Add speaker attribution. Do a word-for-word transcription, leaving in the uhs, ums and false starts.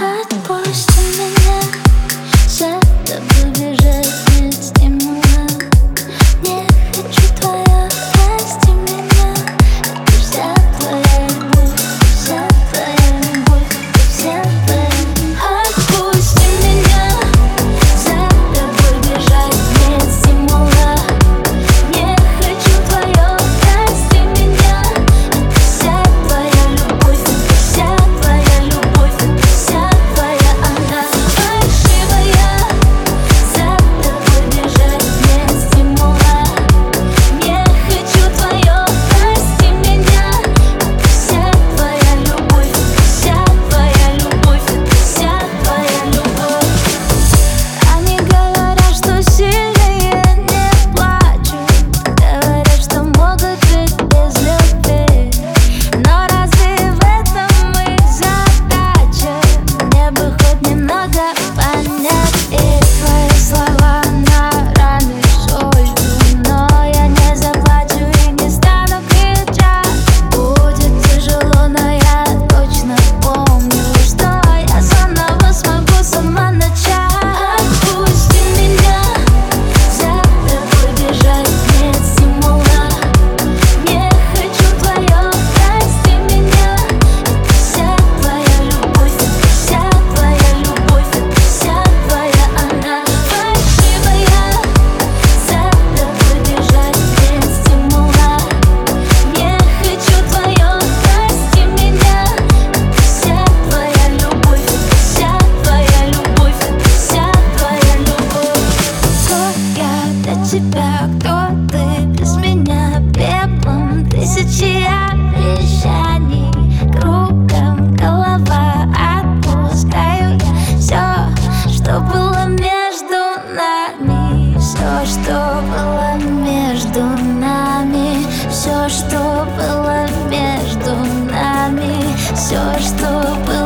Speaker 1: Отпусти меня, за тобой бежать нет стимула. Не хочу твоё, прости меня. Это вся твоя любовь, вся твоя любовь, вся твоя. Отпусти меня, за тобой бежать нет стимула. Не хочу твоё, прости меня. Это вся твоя любовь, вся твоя любовь, вся твоя она фальшивая. За тобой бежать нет стимула. Не хочу твоё, прости меня. Это вся твоя любовь, вся твоя любовь, вся твоя любовь. Они говорят, что сильные не плачут, говорят, что могут жить без любви. Но разве в этом их задача? Мне бы хоть немного понять и твои слова на раны солью. Но я не заплачу и не стану кричать. Будет тяжело, но я точно помню, что я заново смогу сама начать. Отпусти меня, за тобой бежать нет стимула. Не хочу твоё, прости меня. Это вся твоя любовь, вся твоя любовь, вся твоя она фальшивая. За тобой бежать нет стимула. Не хочу твоё, прости меня. Это вся твоя любовь, вся твоя любовь, вся твоя любовь. Кто я для тебя, кто ты без меня? Пеплом тысячи обещаний, кругом голова. Отпускаю я всё, что было между нами, всё, что было между нами, всё, что было между нами, всё, что было.